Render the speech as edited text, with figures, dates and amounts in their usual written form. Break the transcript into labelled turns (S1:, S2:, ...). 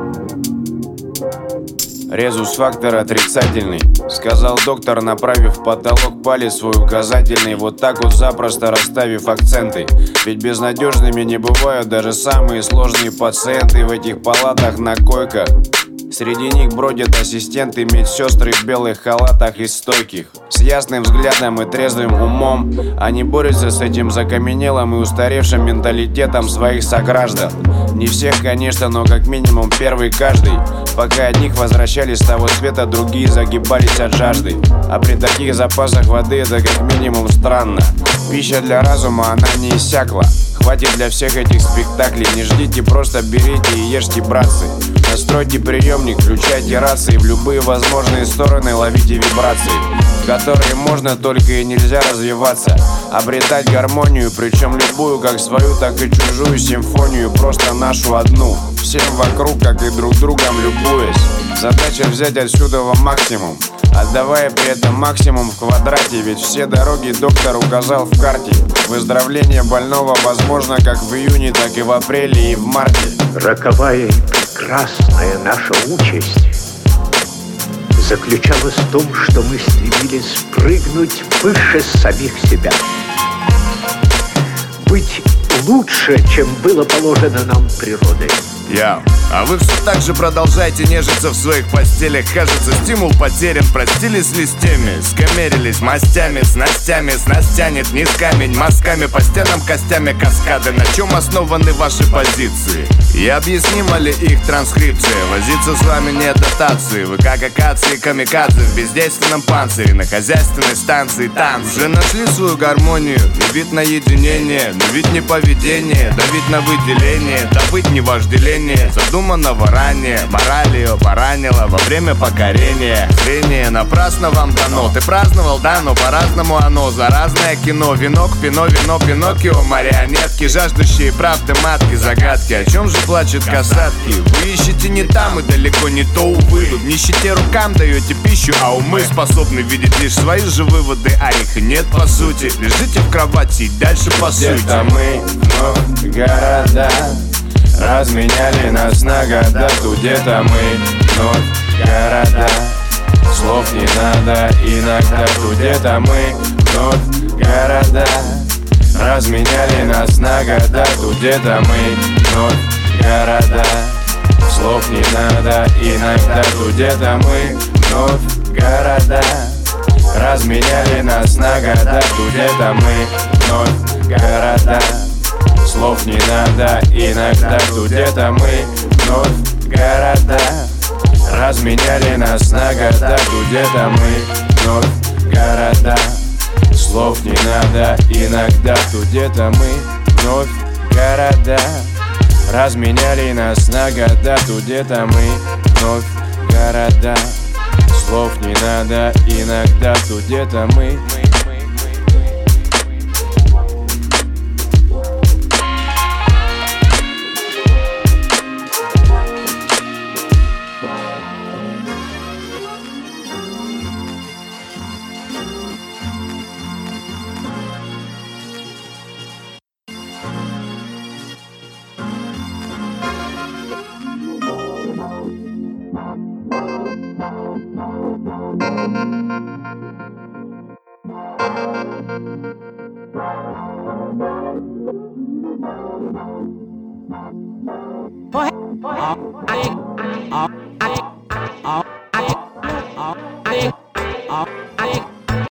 S1: Резус-фактор отрицательный, сказал доктор, направив в потолок палец свой указательный. Вот так вот запросто расставив акценты. Ведь безнадежными не бывают даже самые сложные пациенты в этих палатах на койках. Среди них бродят ассистенты, медсестры в белых халатах и стойких. С ясным взглядом и трезвым умом они борются с этим закаменелым и устаревшим менталитетом своих сограждан. Не всех, конечно, но как минимум первый каждый. Пока одних возвращали с того света, другие загибались от жажды. А при таких запасах воды это как минимум странно. Пища для разума, она не иссякла. Хватит для всех этих спектаклей. Не ждите, просто берите и ешьте, братцы. Настройте приемник, включайте рации. В любые возможные стороны ловите вибрации, в которые можно, только и нельзя развиваться. Обретать гармонию, причем любую, как свою, так и чужую симфонию. Просто нашу одну, всем вокруг, как и друг другом любуясь. Задача взять отсюда максимум, отдавая при этом максимум в квадрате. Ведь все дороги доктор указал в карте. Выздоровление больного возможно как в июне, так и в апреле и в марте.
S2: Роковая и прекрасная наша участь заключалась в том, что мы стремились прыгнуть выше самих себя, быть лучше, чем было положено нам природой.
S3: А вы все так же продолжаете нежиться в своих постелях. Кажется, стимул потерян. Простились с листьями, скамерились мастями, снастями. Снасть тянет вниз камень мазками по стенам, костями каскады. На чем основаны ваши позиции? И объяснима ли их транскрипция? Возиться с вами нет дотации. Вы как акации камикадзе в бездейственном панцире. На хозяйственной станции танцы. Уже нашли свою гармонию, и вид на единение. Но ведь не поведение, давить на выделение. Добыть не вожделение задуманного ранее. Мораль ее поранила во время покорения. Зрение напрасно вам дано. Ты праздновал, да, но по-разному оно. Заразное кино, венок, пино, вино, Пиноккио. Марионетки, жаждущие правды матки. Загадки, о чем же плачут касатки? Вы ищете не там и далеко не то, увы. В нищете рукам даете пищу, а умы способны видеть лишь свои же выводы, а их нет по сути. Лежите в кровати и дальше по сути.
S1: Где-то мы вновь города разменяли нас на года. Тут где-то мы вновь города. Слов не надо иногда. Тут где-то мы вновь города разменяли нас на года. Тут где-то мы вновь города. Слов не надо иногда. Тут где-то мы вновь города разменяли нас на года. Тут где-то мы вновь города. Слов не надо иногда. Тут где-то мы вновь города разменяли нас на года. Тут где-то мы вновь города. Слов не надо иногда. Тут где-то мы вновь города разменяли нас на года. Тут где-то мы вновь города. Слов не надо иногда. Тут где-то мы.
S4: I